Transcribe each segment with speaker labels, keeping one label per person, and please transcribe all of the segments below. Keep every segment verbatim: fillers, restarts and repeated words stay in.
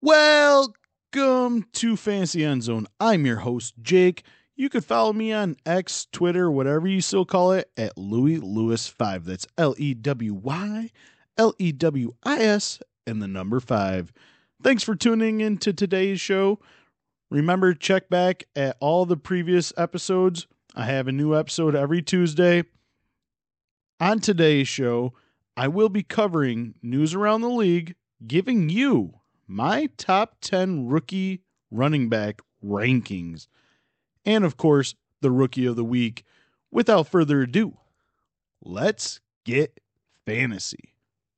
Speaker 1: Welcome to Fantasy End Zone. I'm your host, Jake. You could follow me on X, Twitter, whatever you still call it, at Louis Lewis five. That's L E W Y L E W I S and the number five. Thanks for tuning in to today's show. Remember, check back at all the previous episodes. I have a new episode every Tuesday. On today's show, I will be covering news around the league, giving you my top ten rookie running back rankings, and of course, the rookie of the week. Without further ado, let's get fantasy.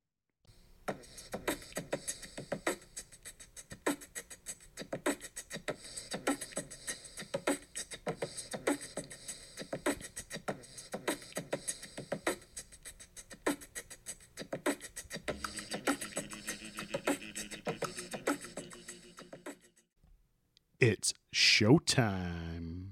Speaker 1: It's showtime.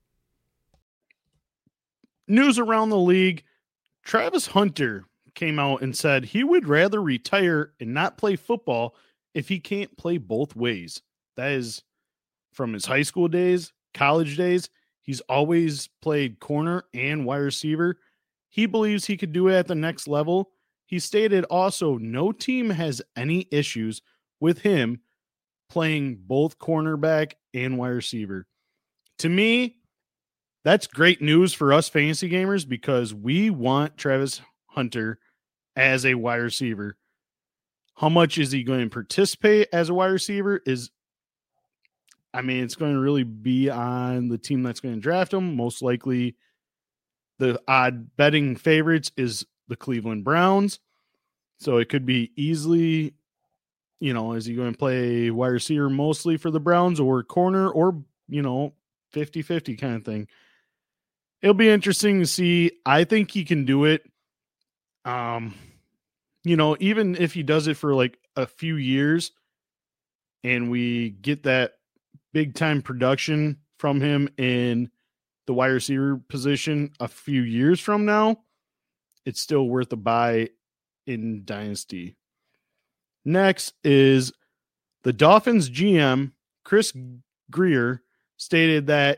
Speaker 1: News around the league. Travis Hunter came out and said he would rather retire and not play football if he can't play both ways. That is from his high school days, college days. He's always played corner and wide receiver. He believes he could do it at the next level. He stated also no team has any issues with him playing both cornerback and wide receiver. To me, that's great news for us fantasy gamers because we want Travis Hunter as a wide receiver. How much is he going to participate as a wide receiver is, I mean, it's going to really be on the team that's going to draft him. Most likely the odd betting favorites is the Cleveland Browns. So it could be easily, you know, is he going to play wide receiver mostly for the Browns or corner or, you know, fifty-fifty kind of thing. It'll be interesting to see. I think he can do it. Um, you know, even if he does it for like a few years and we get that big time production from him in the wide receiver position a few years from now, it's still worth a buy in Dynasty. Next is the Dolphins G M, Chris Grier, stated that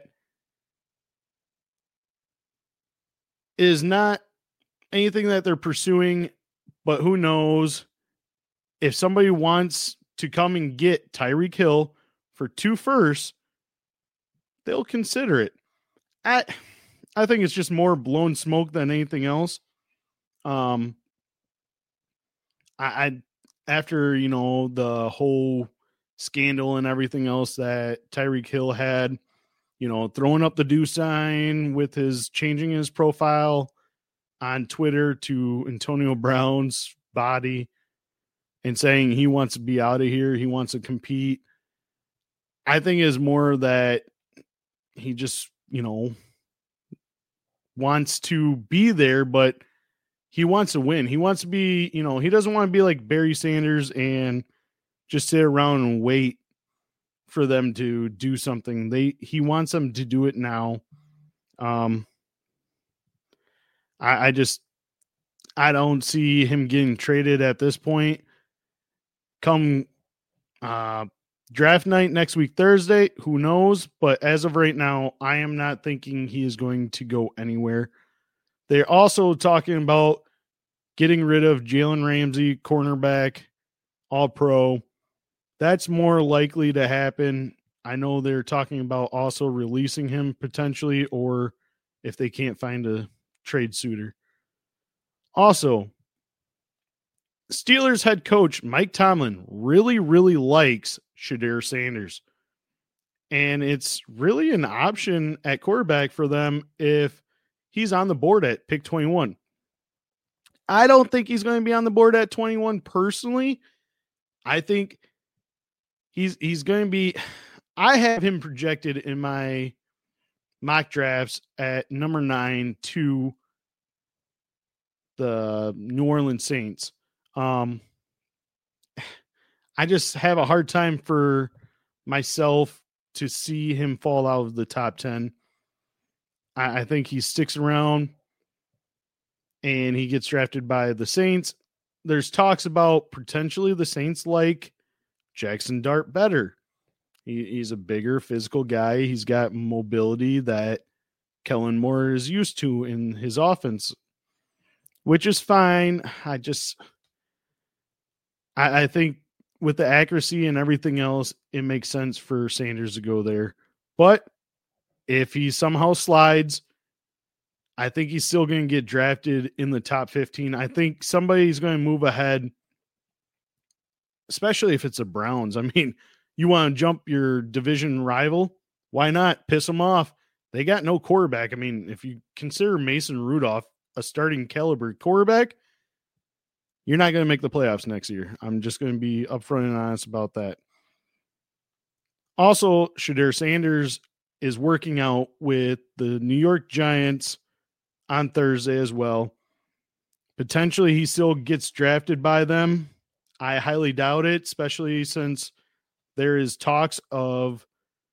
Speaker 1: it is not anything that they're pursuing, but who knows if somebody wants to come and get Tyreek Hill for two firsts, they'll consider it. I, I think it's just more blown smoke than anything else. Um, I, I After, you know, the whole scandal and everything else that Tyreek Hill had, you know, throwing up the do sign with his changing his profile on Twitter to Antonio Brown's body and saying he wants to be out of here. He wants to compete. I think is more that he just, you know, wants to be there, but he wants to win. He wants to be, you know, he doesn't want to be like Barry Sanders and just sit around and wait for them to do something. They he wants them to do it now. Um, I, I just I don't see him getting traded at this point. Come uh, draft night next week, Thursday, who knows? But as of right now, I am not thinking he is going to go anywhere. They're also talking about getting rid of Jalen Ramsey, cornerback, all pro. That's more likely to happen. I know they're talking about also releasing him potentially, or if they can't find a trade suitor. Also, Steelers head coach Mike Tomlin really, really likes Shedeur Sanders. And it's really an option at quarterback for them if he's on the board at pick twenty-one. I don't think he's going to be on the board at twenty-one personally. I think he's he's going to be, I have him projected in my mock drafts at number nine to the New Orleans Saints. Um, I just have a hard time for myself to see him fall out of the top ten. I, I think he sticks around and he gets drafted by the Saints. There's talks about potentially the Saints like Jackson Dart better. He, he's a bigger physical guy. He's got mobility that Kellen Moore is used to in his offense, which is fine. I just, I, I think with the accuracy and everything else, it makes sense for Sanders to go there. But if he somehow slides, I think he's still going to get drafted in the top fifteen. I think somebody's going to move ahead, especially if it's the Browns. I mean, you want to jump your division rival? Why not? Piss them off. They got no quarterback. I mean, if you consider Mason Rudolph a starting caliber quarterback, you're not going to make the playoffs next year. I'm just going to be upfront and honest about that. Also, Shedeur Sanders is working out with the New York Giants on Thursday as well. Potentially he still gets drafted by them. I highly doubt it, especially since there is talks of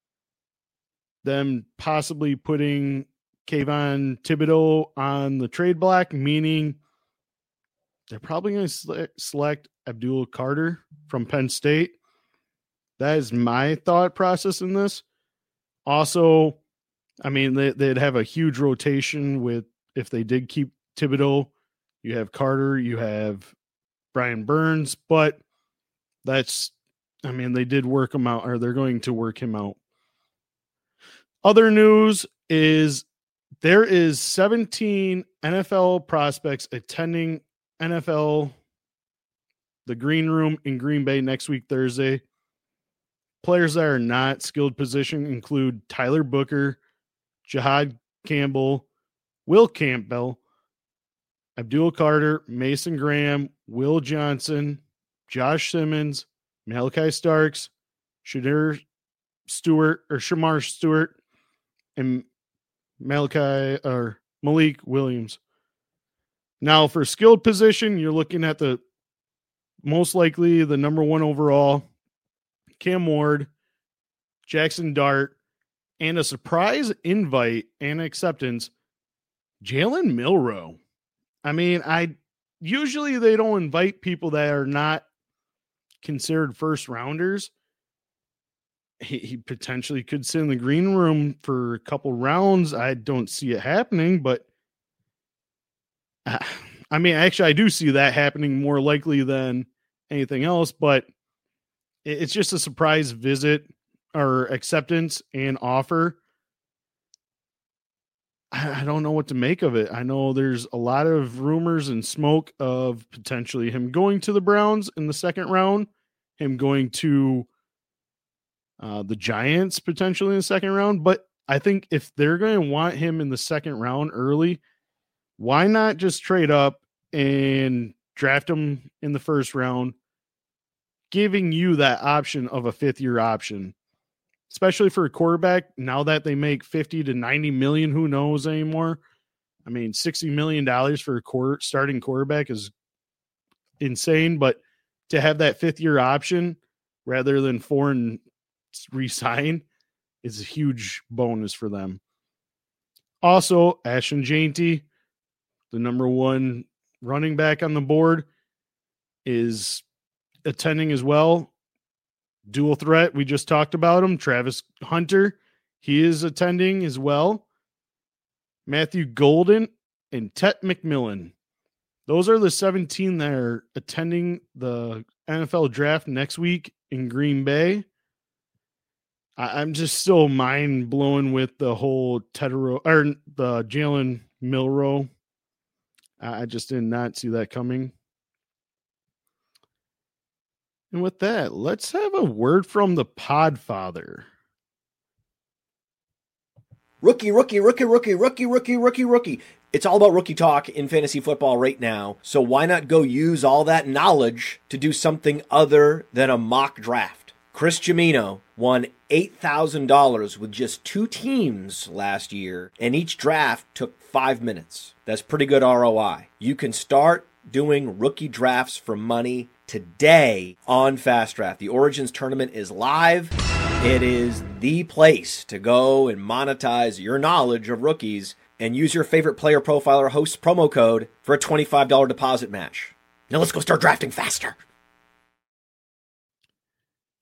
Speaker 1: them possibly putting Kayvon Thibodeau on the trade block, meaning they're probably going to select Abdul Carter from Penn State. That is my thought process in this. Also, I mean, they, they'd have a huge rotation with, if they did keep Thibodeau, you have Carter, you have Brian Burns, but that's, I mean, they did work him out, or they're going to work him out. Other news is there is seventeen N F L prospects attending N F L, the Green Room in Green Bay next week, Thursday. Players that are not skilled position include Tyler Booker, Jahad Campbell, Will Campbell, Abdul Carter, Mason Graham, Will Johnson, Josh Simmons, Malachi Starks, Shedeur Stewart or Shamar Stewart, and Malachi or Malik Williams. Now, for skilled position, you're looking at the most likely the number one overall, Cam Ward, Jackson Dart, and a surprise invite and acceptance, Jalen Milroe. I mean, I usually they don't invite people that are not considered first rounders. He, he potentially could sit in the green room for a couple rounds. I don't see it happening, but uh, I mean, actually, I do see that happening more likely than anything else, but it, it's just a surprise visit or acceptance and offer. I, I don't know what to make of it. I know there's a lot of rumors and smoke of potentially him going to the Browns in the second round, him going to Uh, the Giants potentially in the second round. But I think if they're going to want him in the second round early, why not just trade up and draft him in the first round, giving you that option of a fifth year option, especially for a quarterback. Now that they make fifty to ninety million, who knows anymore? I mean, sixty million dollars for a quarter starting quarterback is insane, but to have that fifth year option rather than four and resign is a huge bonus for them. Also, Ashton Jeanty, the number one running back on the board, is attending as well. Dual threat, we just talked about him. Travis Hunter, he is attending as well. Matthew Golden and Tet McMillan. Those are the seventeen that are attending the N F L draft next week in Green Bay. I'm just still mind blown with the whole Tedero or the Jalen Milroe. I just did not see that coming. And with that, let's have a word from the Podfather.
Speaker 2: Rookie, rookie, rookie, rookie, rookie, rookie, rookie, rookie. It's all about rookie talk in fantasy football right now. So why not go use all that knowledge to do something other than a mock draft? Chris Gimino won eight thousand dollars with just two teams last year, and each draft took five minutes. That's pretty good R O I. You can start doing rookie drafts for money today on Fast Draft. The Origins tournament is live. It is the place to go and monetize your knowledge of rookies and use your favorite player profiler host promo code for a twenty-five dollars deposit match. Now let's go start drafting faster.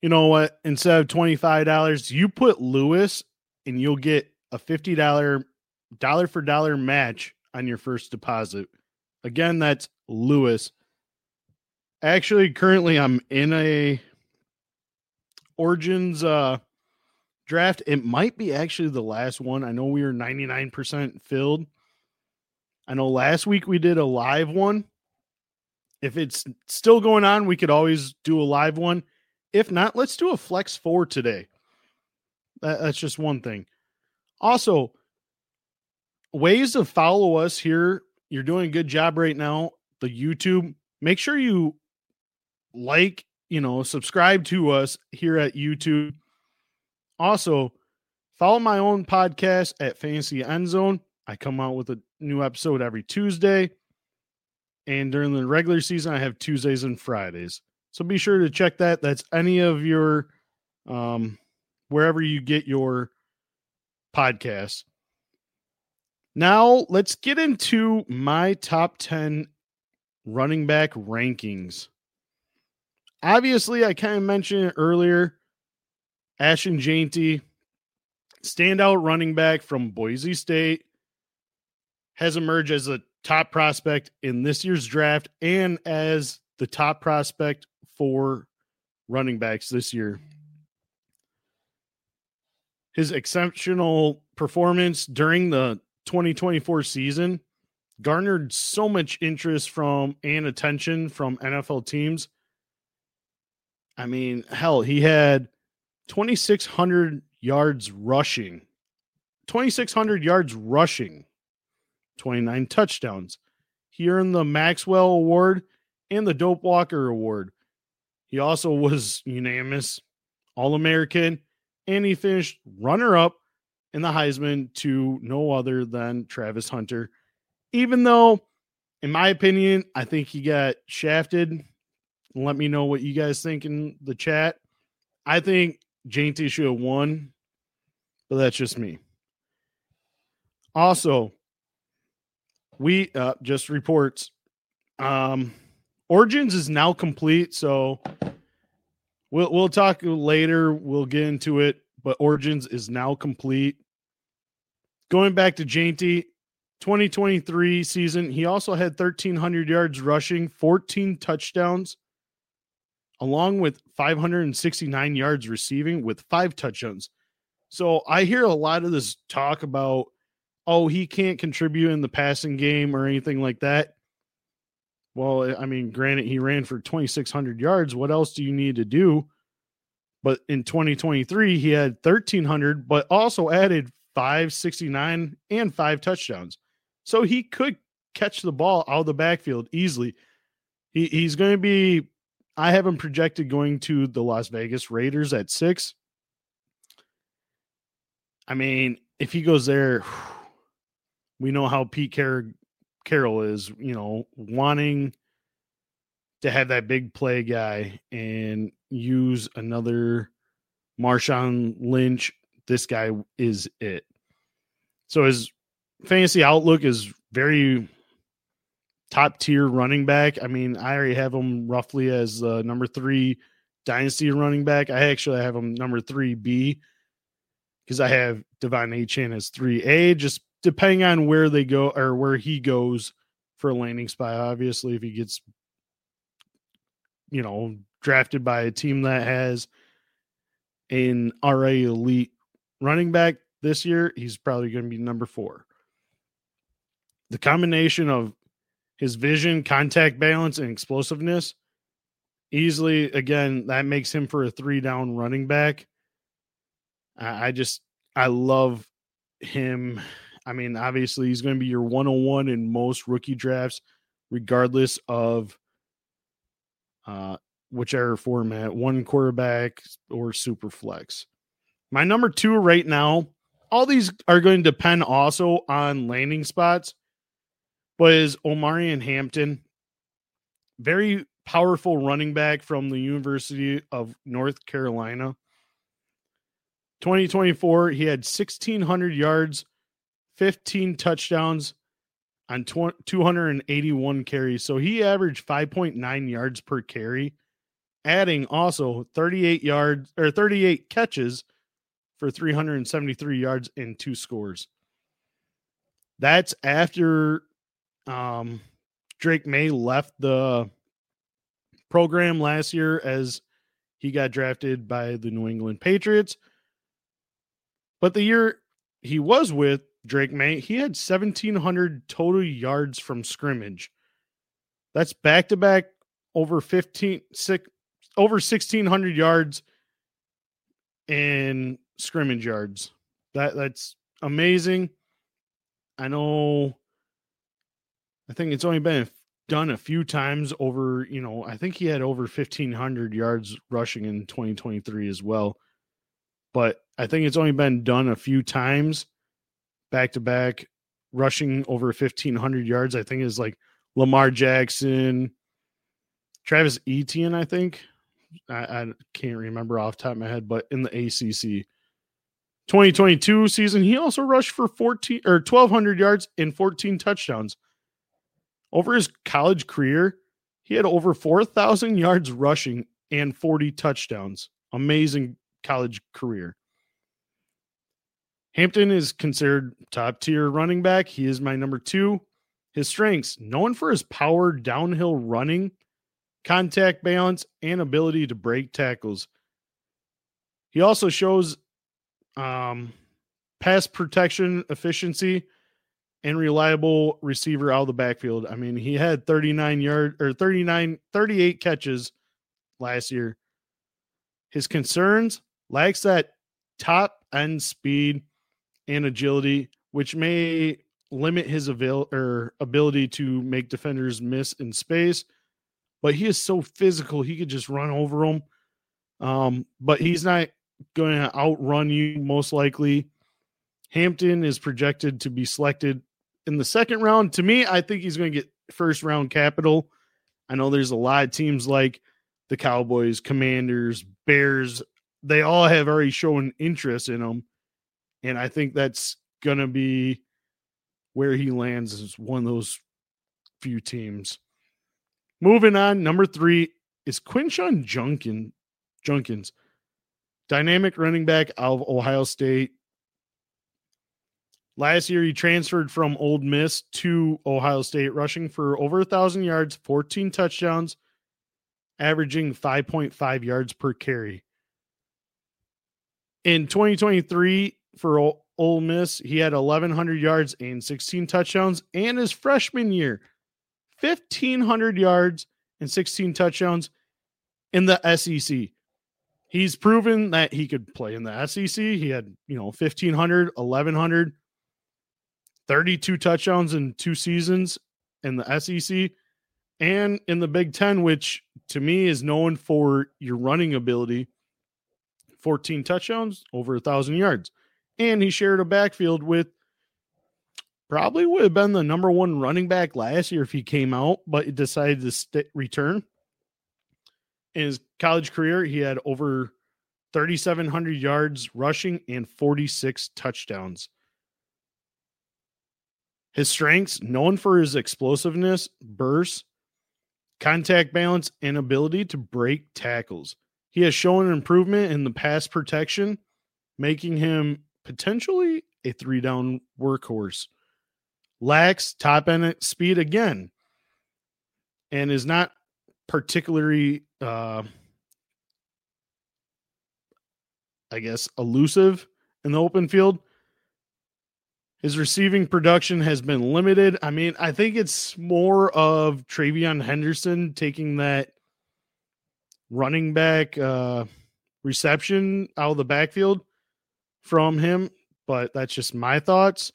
Speaker 1: you know what? Instead of twenty-five dollars, you put Lewis and you'll get a fifty dollars dollar for dollar match on your first deposit. Again, that's Lewis. Actually, currently I'm in a Origins uh, draft. It might be actually the last one. I know we were ninety-nine percent filled. I know last week we did a live one. If it's still going on, we could always do a live one. If not, let's do a flex four today. That, that's just one thing. Also, ways to follow us here. You're doing a good job right now. The YouTube. Make sure you like, you know, subscribe to us here at YouTube. Also, follow my own podcast at Fantasy End Zone. I come out with a new episode every Tuesday. And during the regular season, I have Tuesdays and Fridays. So be sure to check that. That's any of your, um, wherever you get your podcasts. Now, let's get into my top ten running back rankings. Obviously, I kind of mentioned it earlier. Ashton Jeanty, standout running back from Boise State, has emerged as a top prospect in this year's draft and as the top prospect for running backs this year. His exceptional performance during the twenty twenty-four season garnered so much interest from and attention from N F L teams. I mean, hell, he had twenty-six hundred yards rushing. twenty-six hundred yards rushing. twenty-nine touchdowns. He earned the Maxwell Award and the Dope Walker Award. He also was unanimous All-American, and he finished runner-up in the Heisman to no other than Travis Hunter. Even though, in my opinion, I think he got shafted. Let me know what you guys think in the chat. I think Jeanty should have won, but that's just me. Also, we uh, just reports. Um, Origins is now complete, so we'll we'll talk later. We'll get into it, but Origins is now complete. Going back to Jeanty, twenty twenty-three season, he also had thirteen hundred yards rushing, fourteen touchdowns, along with five hundred sixty-nine yards receiving with five touchdowns. So I hear a lot of this talk about, oh, he can't contribute in the passing game or anything like that. Well, I mean, granted, he ran for twenty-six hundred yards. What else do you need to do? But in twenty twenty-three, he had thirteen hundred, but also added five sixty-nine and five touchdowns. So he could catch the ball out of the backfield easily. He, he's going to be, I have him projected going to the Las Vegas Raiders at six. I mean, if he goes there, we know how Pete Car- Carroll is, you know, wanting to have that big play guy and use another Marshawn Lynch. This guy is it. So his fantasy outlook is very top tier running back. I mean, I already have him roughly as uh, number three dynasty running back. I actually have him number three B because I have Devon Achane as three A, just depending on where they go or where he goes for a landing spot. Obviously, if he gets, you know, drafted by a team that has an already elite running back this year, he's probably going to be number four. The combination of his vision, contact balance, and explosiveness, easily, again, that makes him for a three-down running back. I just, I love him. I mean, obviously, he's going to be your one oh one in most rookie drafts, regardless of uh, whichever format, one quarterback or super flex. My number two right now, all these are going to depend also on landing spots, but is Omarion Hampton. Very powerful running back from the University of North Carolina. twenty twenty-four, he had sixteen hundred yards, fifteen touchdowns on two hundred eighty-one carries. So he averaged five point nine yards per carry. adding also thirty-eight yards or thirty-eight catches for three hundred seventy-three yards and two scores. That's after um, Drake May left the program last year as he got drafted by the New England Patriots. But the year he was with Drake May, he had seventeen hundred total yards from scrimmage. That's back-to-back over fifteen, six, over sixteen hundred yards in scrimmage yards. That that's amazing. I know, I think it's only been done a few times over, you know, I think he had over fifteen hundred yards rushing in twenty twenty-three as well. But I think it's only been done a few times back to back, rushing over fifteen hundred yards. I think is like Lamar Jackson, Travis Etienne, I think. I, I can't remember off the top of my head, but in the A C C. twenty twenty-two season, he also rushed for fourteen or twelve hundred yards and fourteen touchdowns. Over his college career, he had over four thousand yards rushing and forty touchdowns. Amazing college career. Hampton is considered top tier running back. He is my number two. His strengths, known for his power downhill running, contact balance, and ability to break tackles. He also shows um, pass protection efficiency and reliable receiver out of the backfield. I mean, he had thirty-nine yard or thirty-nine, thirty-eight catches last year. His concerns, lacks that top end speed and agility, which may limit his avail or ability to make defenders miss in space. But he is so physical, he could just run over them. Um, but he's not going to outrun you, most likely. Hampton is projected to be selected in the second round. To me, I think he's going to get first round capital. I know there's a lot of teams like the Cowboys, Commanders, Bears. They all have already shown interest in him. And I think that's going to be where he lands as one of those few teams. Moving on, number three is Quinshon Junkin, Junkins, dynamic running back out of Ohio State. Last year, he transferred from Ole Miss to Ohio State, rushing for over one thousand yards, fourteen touchdowns, averaging five point five yards per carry. In twenty twenty-three, for Ole Miss, he had eleven hundred yards and sixteen touchdowns. And his freshman year, fifteen hundred yards and sixteen touchdowns in the S E C. He's proven that he could play in the S E C. He had, you know, fifteen hundred, eleven hundred, thirty-two touchdowns in two seasons in the S E C and in the Big Ten, which to me is known for your running ability. fourteen touchdowns, over a thousand yards. And he shared a backfield with probably would have been the number one running back last year if he came out, but he decided to st- return. In his college career, he had over thirty-seven hundred yards rushing and forty-six touchdowns. His strengths, known for his explosiveness, burst, contact balance, and ability to break tackles. He has shown an improvement in the pass protection, making him potentially a three-down workhorse. Lacks top-end speed again, and is not particularly, uh, I guess, elusive in the open field. His receiving production has been limited. I mean, I think it's more of Travion Henderson taking that running back uh, reception out of the backfield from him, but that's just my thoughts.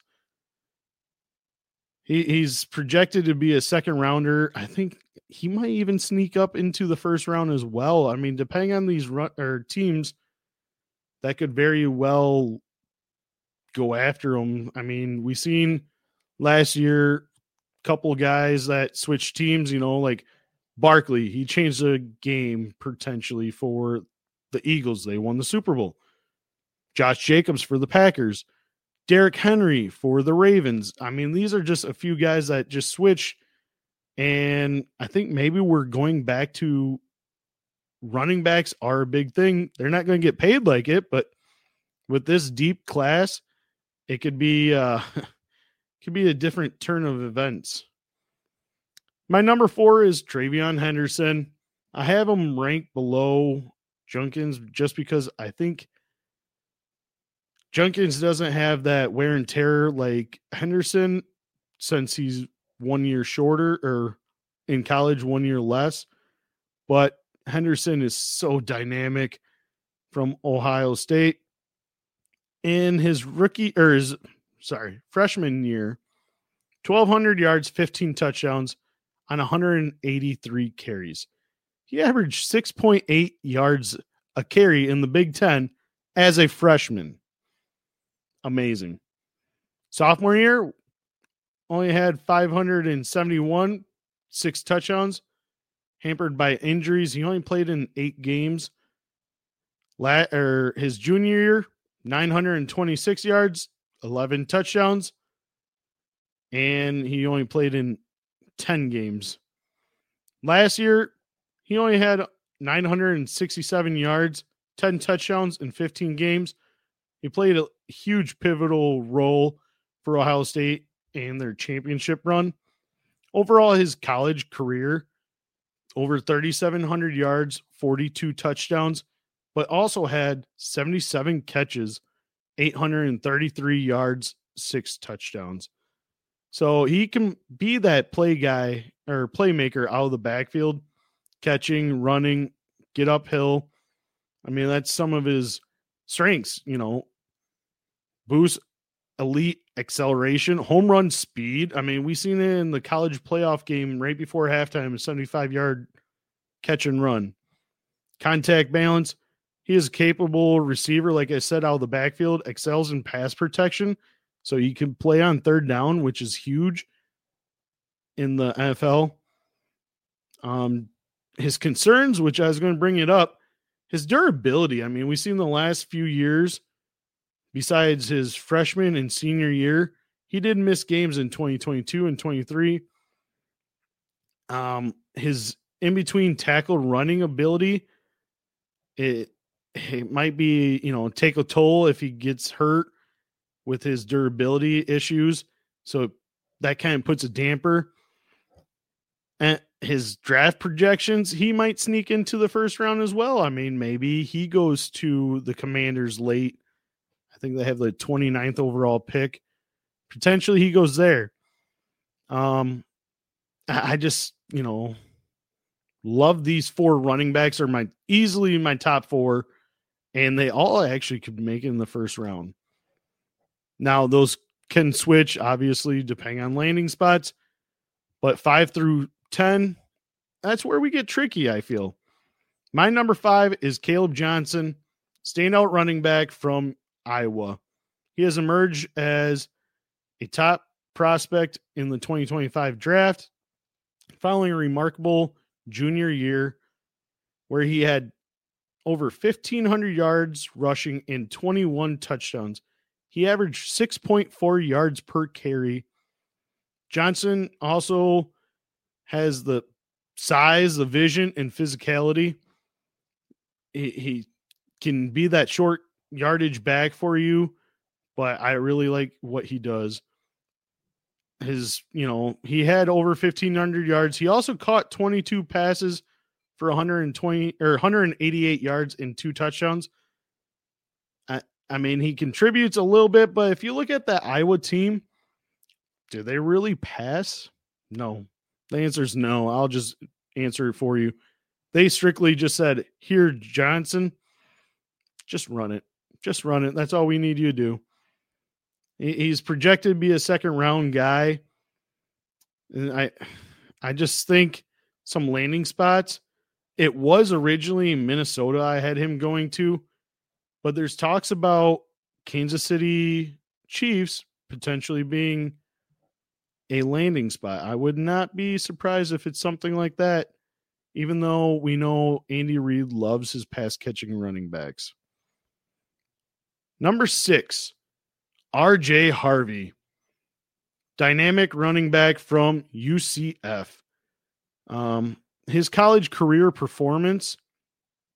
Speaker 1: He, he's projected to be a second rounder. I think he might even sneak up into the first round as well. I mean, depending on these run, or teams that could very well go after him. I mean, we seen last year a couple of guys that switched teams, you know, like Barkley, he changed the game potentially for the Eagles. They won the Super Bowl. Josh Jacobs for the Packers. Derrick Henry for the Ravens. I mean, these are just a few guys that just switch. And I think maybe we're going back to running backs are a big thing. They're not going to get paid like it, but with this deep class, it could be uh, could be a different turn of events. My number four is TreVeyon Henderson. I have him ranked below Junkins just because I think Junkins doesn't have that wear and tear like Henderson since he's one year shorter, or in college one year less. But Henderson is so dynamic from Ohio State. In his rookie or his sorry, freshman year, twelve hundred yards, fifteen touchdowns on one hundred eighty-three carries. He averaged six point eight yards a carry in the Big Ten as a freshman. Amazing. Sophomore year, only had five hundred seventy-one, six touchdowns, hampered by injuries. He only played in eight games. La- or his junior year, nine hundred twenty-six yards, eleven touchdowns, and he only played in ten games. Last year, he only had nine hundred sixty-seven yards, ten touchdowns in fifteen games. He played a huge pivotal role for Ohio State and their championship run. Overall, his college career, over thirty-seven hundred yards, forty-two touchdowns, but also had seventy-seven catches, eight hundred thirty-three yards, six touchdowns. So he can be that play guy or playmaker out of the backfield, catching, running, get uphill. I mean, that's some of his strengths, you know, boost, elite acceleration, home run speed. I mean, we seen it in the college playoff game right before halftime, a seventy-five yard catch and run. Contact balance. He is a capable receiver, like I said, out of the backfield, excels in pass protection. So he can play on third down, which is huge in the N F L. Um, his concerns, which I was going to bring it up, his durability. I mean, we've seen the last few years, besides his freshman and senior year, he did miss games in twenty twenty-two and twenty-three. Um, his in-between tackle running ability, it, it might be, you know, take a toll if he gets hurt with his durability issues. So that kind of puts a damper. And his draft projections, he might sneak into the first round as well. I mean, maybe he goes to the Commanders late. I think they have the twenty-ninth overall pick. Potentially he goes there. Um, I just, you know, love these four running backs are my easily my top four, and they all actually could make it in the first round. Now, those can switch, obviously, depending on landing spots, but five through ten, that's where we get tricky, I feel. My number five is Caleb Johnson, standout running back from Iowa. He has emerged as a top prospect in the twenty twenty-five draft, following a remarkable junior year where he had over fifteen hundred yards rushing and twenty-one touchdowns. He averaged six point four yards per carry. Johnson also has the size, the vision, and physicality. He, he can be that short yardage back for you, but I really like what he does. His, you know, he had over fifteen hundred yards. He also caught twenty-two passes for one hundred twenty or one hundred eighty-eight yards and two touchdowns. I, I mean, he contributes a little bit, but if you look at that Iowa team, do they really pass? No. The answer is no. I'll just answer it for you. They strictly just said, here, Johnson, just run it. Just run it. That's all we need you to do. He's projected to be a second round guy. And I I just think some landing spots. It was originally Minnesota I had him going to, but there's talks about Kansas City Chiefs potentially being a landing spot. I would not be surprised if it's something like that, even though we know Andy Reid loves his pass catching running backs. Number six, R J Harvey, dynamic running back from U C F. Um, his college career performance,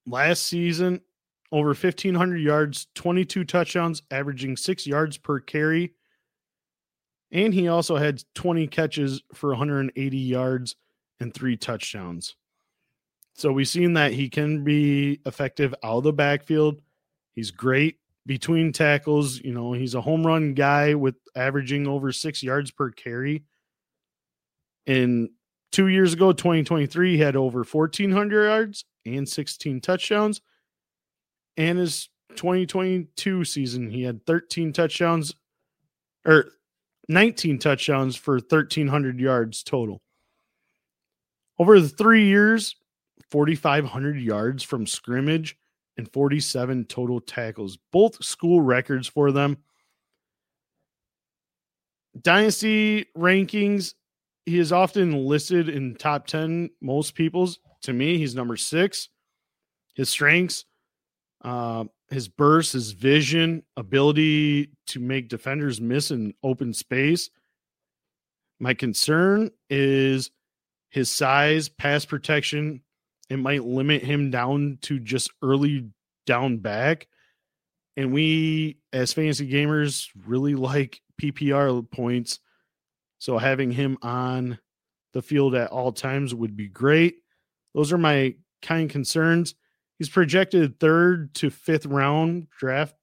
Speaker 1: last season, over fifteen hundred yards, twenty-two touchdowns, averaging six yards per carry. And he also had twenty catches for one hundred eighty yards and three touchdowns. So we've seen that he can be effective out of the backfield. He's great between tackles. You know, he's a home run guy with averaging over six yards per carry. And two years ago, twenty twenty-three, he had over fourteen hundred yards and sixteen touchdowns. And his twenty twenty-two season, he had thirteen touchdowns, or nineteen touchdowns for thirteen hundred yards total. Over the three years, forty-five hundred yards from scrimmage and forty-seven total tackles, both school records for them. Dynasty rankings, he is often listed in top ten most people's. To me, he's number six. His strengths, uh, his burst, his vision, ability to make defenders miss in open space. My concern is his size, pass protection. It might limit him down to just early down back. And we, as fantasy gamers, really like P P R points. So having him on the field at all times would be great. Those are my kind of concerns. He's projected third to fifth round draft.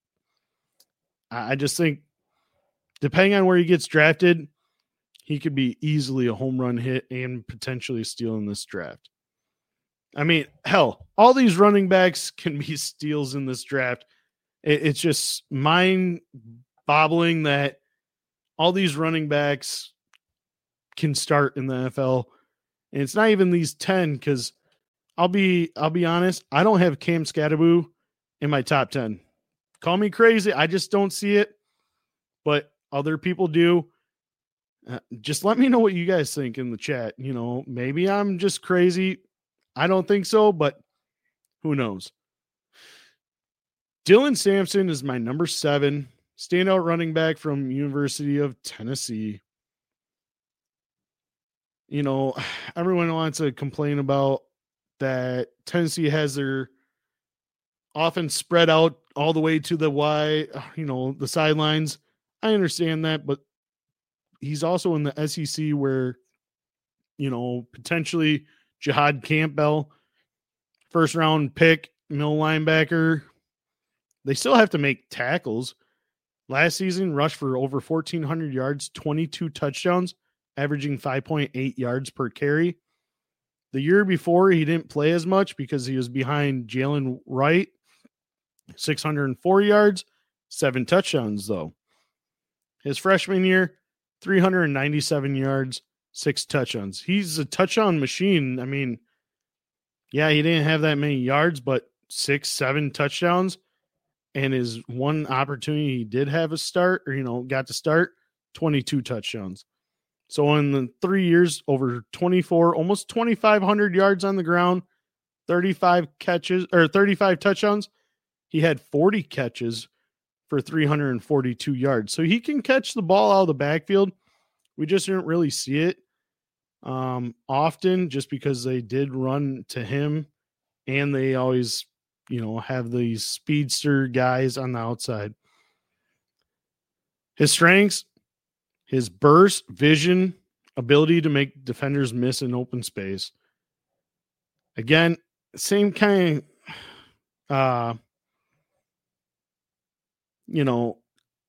Speaker 1: I just think, depending on where he gets drafted, he could be easily a home run hit and potentially stealing this draft. I mean, hell, all these running backs can be steals in this draft. It's just mind-boggling that all these running backs can start in the N F L. And it's not even these ten, because I'll be I'll be honest, I don't have Cam Skattebo in my top ten. Call me crazy, I just don't see it. But other people do. Uh, just let me know what you guys think in the chat. You know, maybe I'm just crazy. I don't think so, but who knows? Dylan Sampson is my number seven standout running back from University of Tennessee. You know, everyone wants to complain about that Tennessee has their offense spread out all the way to the Y, you know, the sidelines. I understand that, but he's also in the S E C where, you know, potentially Jihad Campbell, first round pick, middle linebacker. They still have to make tackles. Last season, rushed for over fourteen hundred yards, twenty-two touchdowns, averaging five point eight yards per carry. The year before, he didn't play as much because he was behind Jalen Wright, six hundred four yards, seven touchdowns, though. His freshman year, three hundred ninety-seven yards, six touchdowns. He's a touchdown machine. I mean, yeah, he didn't have that many yards, but six, seven touchdowns. And his one opportunity he did have a start, or, you know, got to start, twenty-two touchdowns. So in the three years, over twenty-four, almost twenty-five hundred yards on the ground, thirty-five catches, or thirty-five touchdowns. He had forty catches for three hundred forty-two yards. So he can catch the ball out of the backfield. We just didn't really see it um, often, just because they did run to him, and they always, you know, have these speedster guys on the outside. His strengths, his burst, vision, ability to make defenders miss in open space. Again, same kind of, uh, you know,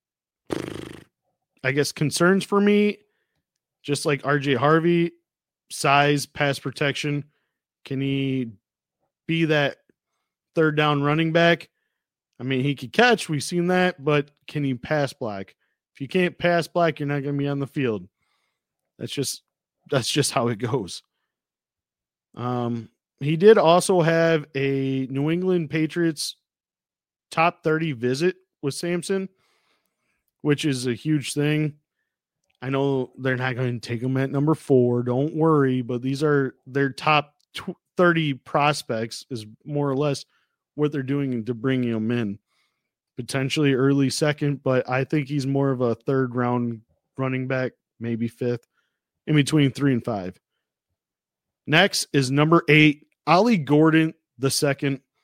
Speaker 1: I guess concerns for me, just like R J Harvey, size, pass protection. Can he be that third down running back? I mean, he could catch. We've seen that, but can he pass block? If you can't pass block, you're not going to be on the field. That's just that's just how it goes. Um, he did also have a New England Patriots top thirty visit with Sampson, which is a huge thing. I know they're not going to take him at number four. Don't worry, but these are their top thirty prospects is more or less what they're doing to bring him in. Potentially early second, but I think he's more of a third round running back, maybe fifth, in between three and five. Next is number eight, Ollie Gordon the second.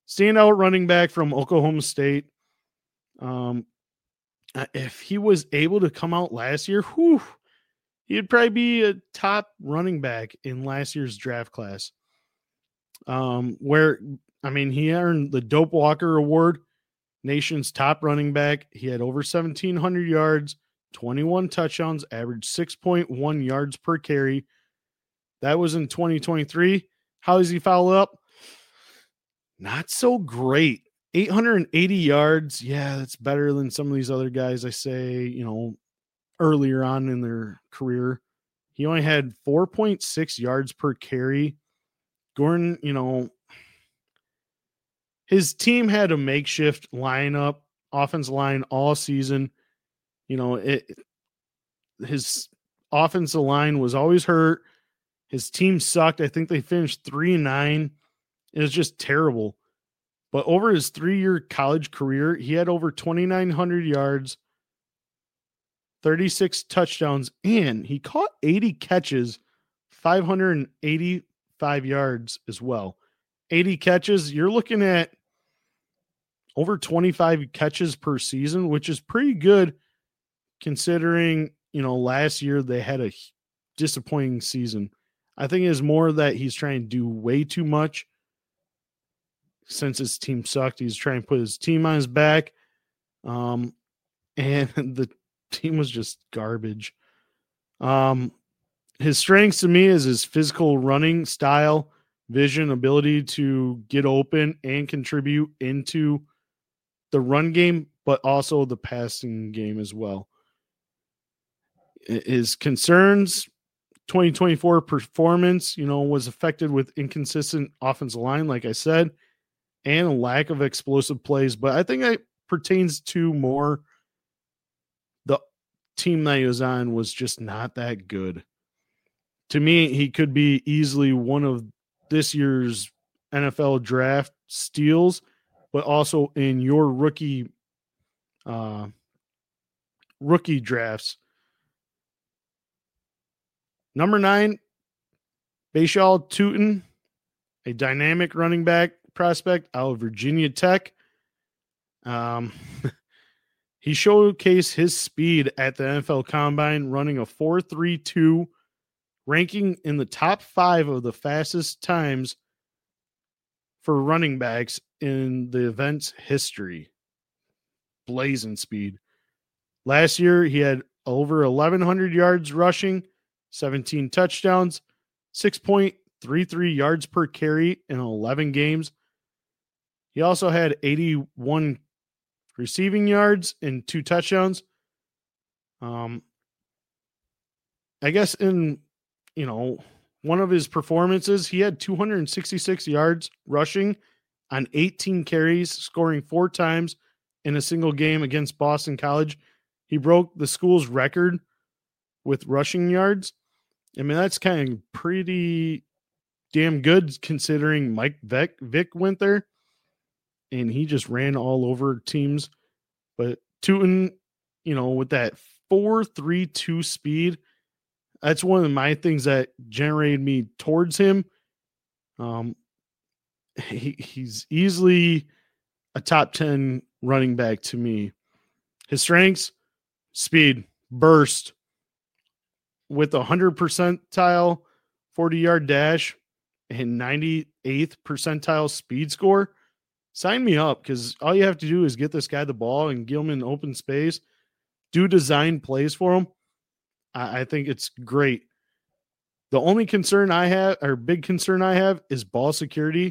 Speaker 1: Standout running back from Oklahoma State. Um, if he was able to come out last year, whew, he'd probably be a top running back in last year's draft class. Um, where, I mean, he earned the Dope Walker Award, nation's top running back. He had over seventeen hundred yards, twenty-one touchdowns, averaged six point one yards per carry. That was in twenty twenty-three. How does he follow up? Not so great. eight hundred eighty yards. Yeah, that's better than some of these other guys I say, you know, earlier on in their career. He only had four point six yards per carry. Gordon, you know, his team had a makeshift lineup, offensive line all season. You know, it, his offensive line was always hurt. His team sucked. I think they finished three and nine. It was just terrible. But over his three-year college career, he had over twenty-nine hundred yards, thirty-six touchdowns, and he caught eighty catches, five hundred eighty-five yards as well. eighty catches, you're looking at over twenty-five catches per season, which is pretty good considering, you know, last year they had a disappointing season. I think it's more that he's trying to do way too much. Since his team sucked, he's trying to put his team on his back. Um, and the team was just garbage. Um, his strengths to me is his physical running style, vision, ability to get open and contribute into the run game, but also the passing game as well. His concerns, twenty twenty-four performance, you know, was affected with inconsistent offensive line, like I said, and a lack of explosive plays. But I think it pertains to more the team that he was on was just not that good. To me, he could be easily one of this year's N F L draft steals, but also in your rookie uh, rookie drafts. Number nine, Bashal Tutin, a dynamic running back prospect out of Virginia Tech. Um, he showcased his speed at the N F L Combine, running a four three two, ranking in the top five of the fastest times for running backs in the event's history. Blazing speed. Last year, he had over eleven hundred yards rushing, seventeen touchdowns, six point three three yards per carry in eleven games. He also had eighty-one receiving yards and two touchdowns. Um, I guess in, you know, one of his performances, he had two hundred sixty-six yards rushing on eighteen carries, scoring four times in a single game against Boston College. He broke the school's record with rushing yards. I mean, that's kind of pretty damn good considering Mike Vick, Vick went there and he just ran all over teams. But Tutin, you know, with that four three two speed, that's one of my things that generated me towards him. Um, he, he's easily a top ten running back to me. His strengths, speed, burst, with a one hundred percentile forty-yard dash and ninety-eighth percentile speed score. Sign me up, because all you have to do is get this guy the ball and get him in open space, do design plays for him. I, I think it's great. The only concern I have, or big concern I have, is ball security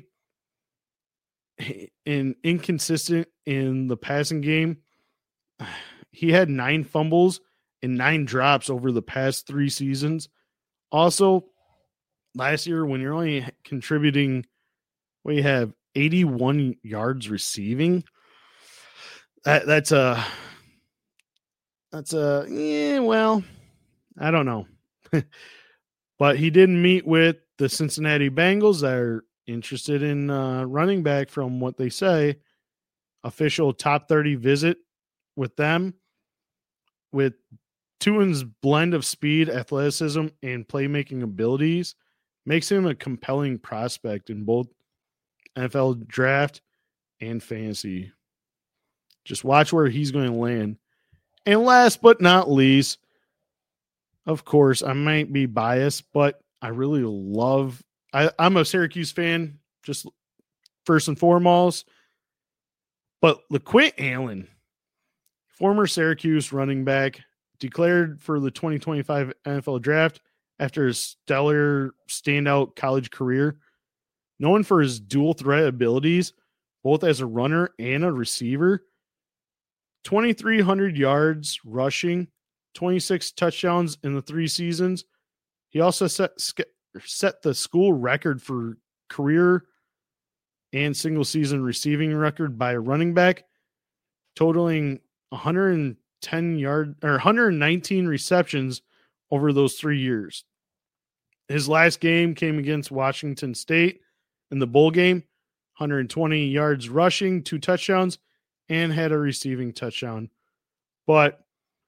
Speaker 1: and inconsistent in the passing game. He had nine fumbles and nine drops over the past three seasons. Also, last year, when you're only contributing, well, you have eighty-one yards receiving. That that's a that's a yeah. Well, I don't know, but he didn't meet with the Cincinnati Bengals that are interested in uh, running back, from what they say. Official top thirty visit with them, with Tutin's blend of speed, athleticism, and playmaking abilities makes him a compelling prospect in both N F L draft and fantasy. Just watch where he's going to land. And last but not least, of course, I might be biased, but I really love I, I'm a Syracuse fan, just first and foremost. But LeQuint Allen, former Syracuse running back, declared for the twenty twenty-five N F L draft after his stellar standout college career. Known for his dual threat abilities, both as a runner and a receiver. twenty-three hundred yards rushing, twenty-six touchdowns in the three seasons. He also set, set the school record for career and single season receiving record by a running back, totaling one hundred ten yard or one hundred nineteen receptions over those three years. His last game came against Washington State in the bowl game, one hundred twenty yards rushing, two touchdowns, and had a receiving touchdown. But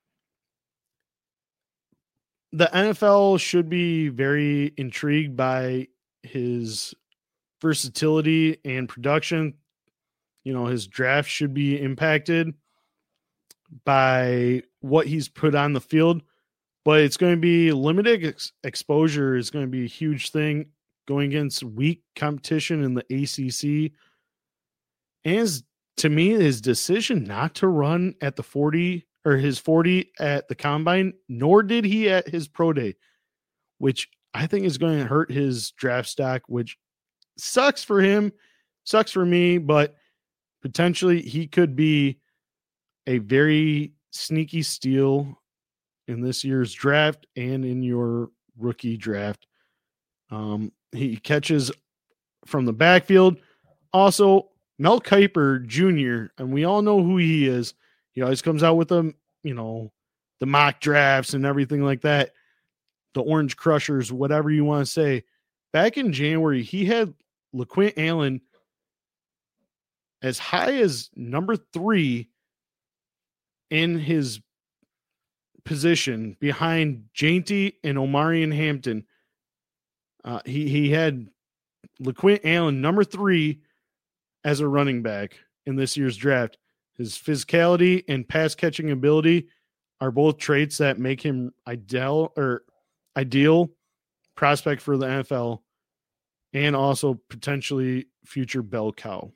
Speaker 1: the N F L should be very intrigued by his versatility and production. You know, his draft should be impacted by what he's put on the field, but it's going to be limited ex- exposure is going to be a huge thing going against weak competition in the A C C. And his, to me, his decision not to run at the forty or his forty at the combine, nor did he at his pro day, which I think is going to hurt his draft stock, which sucks for him, sucks for me, but potentially he could be a very sneaky steal in this year's draft and in your rookie draft. Um, he catches from the backfield. Also, Mel Kiper Junior, and we all know who he is. He always comes out with them, you know, the mock drafts and everything like that. The Orange Crushers, whatever you want to say. Back in January, he had LeQuint Allen as high as number three in his position behind Jainty and Omarion Hampton. Uh, he, he had LeQuint Allen number three as a running back in this year's draft. His physicality and pass catching ability are both traits that make him ideal or ideal prospect for the N F L and also potentially future bell cow.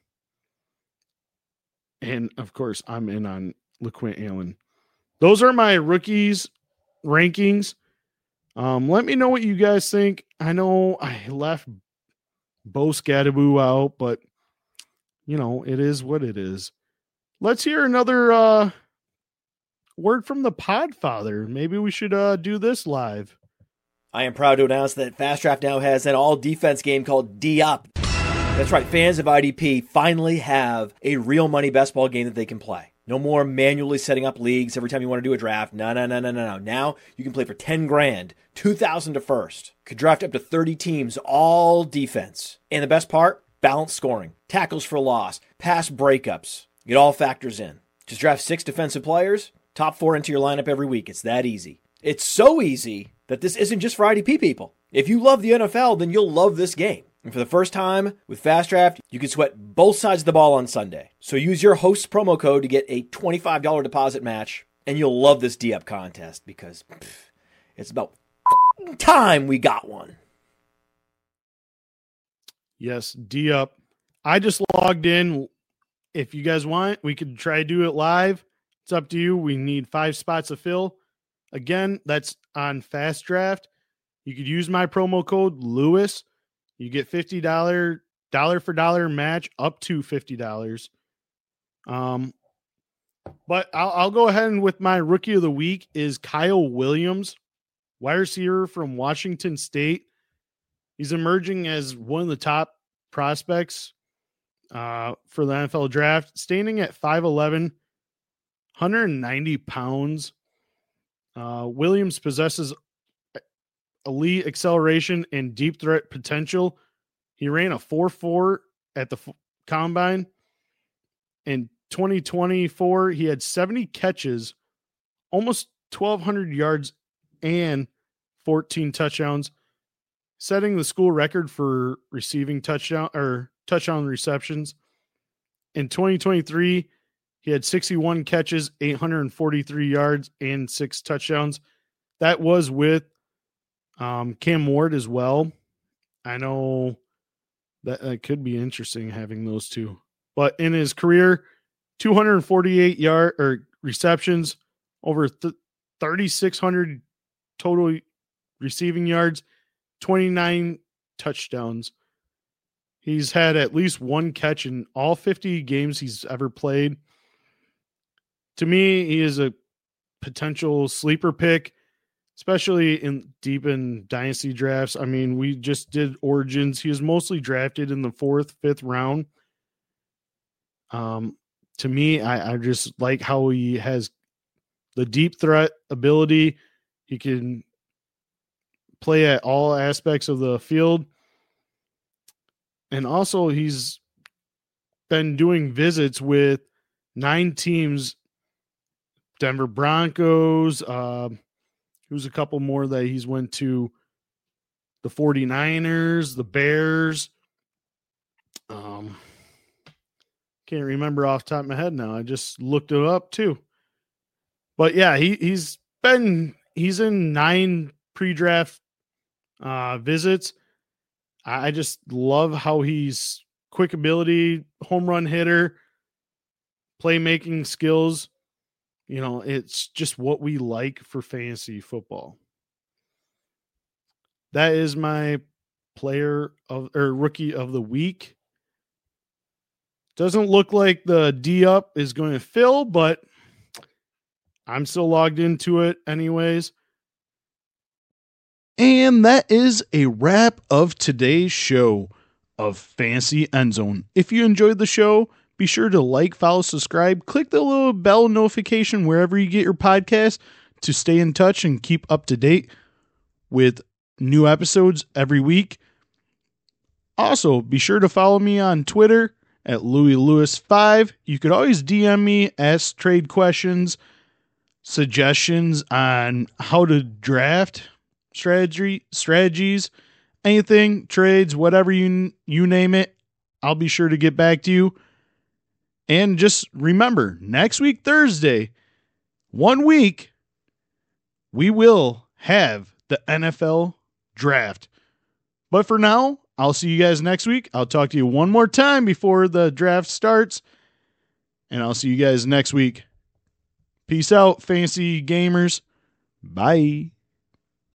Speaker 1: And of course, I'm in on LeQuint Allen. Those are my rookies rankings. Um, let me know what you guys think. I know I left Bo Scadaboo out, but you know, it is what it is. Let's hear another uh, word from the Podfather. Maybe we should uh, do this live.
Speaker 2: I am proud to announce that Fast Draft now has an all-defense game called D-Up. That's right, fans of I D P finally have a real money best ball game that they can play. No more manually setting up leagues every time you want to do a draft. No, no, no, no, no, no. Now you can play for ten grand, two thousand to first. Could draft up to thirty teams, all defense. And the best part, balanced scoring, tackles for loss, pass breakups. It all factors in. Just draft six defensive players, top four into your lineup every week. It's that easy. It's so easy that this isn't just for I D P people. If you love the N F L, then you'll love this game. And for the first time with Fast Draft, you can sweat both sides of the ball on Sunday. So use your host's promo code to get a twenty-five dollars deposit match, and you'll love this D-Up contest because pff, it's about time we got one.
Speaker 1: Yes, D-Up. I just logged in. If you guys want, we could try to do it live. It's up to you. We need five spots to fill. Again, that's on Fast Draft. You could use my promo code Lewis. You get fifty dollars dollar for dollar match up to fifty dollars. Um, but I'll, I'll go ahead and with my rookie of the week is Kyle Williams, wide receiver from Washington State. He's emerging as one of the top prospects uh, for the N F L draft, standing at five eleven, one hundred ninety pounds. Uh, Williams possesses elite acceleration and deep threat potential. He ran a four four at the f- combine. In twenty twenty-four, he had seventy catches, almost twelve hundred yards, and fourteen touchdowns, setting the school record for receiving touchdown or touchdown receptions. In twenty twenty-three, he had sixty-one catches, eight hundred forty-three yards, and six touchdowns. That was with um, Cam Ward as well. I know that, that could be interesting having those two. But in his career, two hundred forty-eight yard or receptions, over th- thirty-six hundred total receiving yards, twenty-nine touchdowns. He's had at least one catch in all fifty games he's ever played. To me, he is a potential sleeper pick, especially in deep in dynasty drafts. I mean, we just did Origins. He was mostly drafted in the fourth, fifth round. Um, to me, I, I just like how he has the deep threat ability. He can play at all aspects of the field. And also, he's been doing visits with nine teams. Denver Broncos. Uh, who's a couple more that he's went to? The forty-niners, the Bears. Um, can't remember off the top of my head now. I just looked it up too. But yeah, he, he's been, he's in nine pre-draft uh, visits. I just love how he's quick ability, home run hitter, playmaking skills. You know, it's just what we like for fantasy football. That is my player of or rookie of the week. Doesn't look like the D up is going to fill, but I'm still logged into it anyways. And that is a wrap of today's show of Fantasy Endzone. If you enjoyed the show, be sure to like, follow, subscribe, click the little bell notification wherever you get your podcast to stay in touch and keep up to date with new episodes every week. Also, be sure to follow me on Twitter at Louis Lewis five. You could always D M me, ask trade questions, suggestions on how to draft strategy strategies, anything, trades, whatever you you name it. I'll be sure to get back to you. And just remember, next week, Thursday, one week, we will have the N F L draft. But for now, I'll see you guys next week. I'll talk to you one more time before the draft starts. And I'll see you guys next week. Peace out, fantasy gamers. Bye.